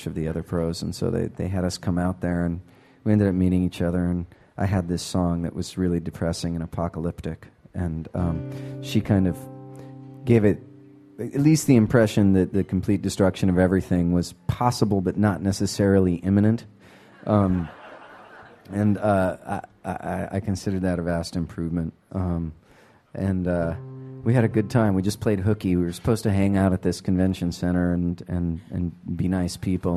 bunch of the other pros, and so they had us come out there, and we ended up meeting each other, and I had this song that was really depressing and apocalyptic, and she kind of gave it at least the impression that the complete destruction of everything was possible but not necessarily imminent. I considered that a vast improvement. We had a good time. We just played hooky. We were supposed to hang out at this convention center and be nice people.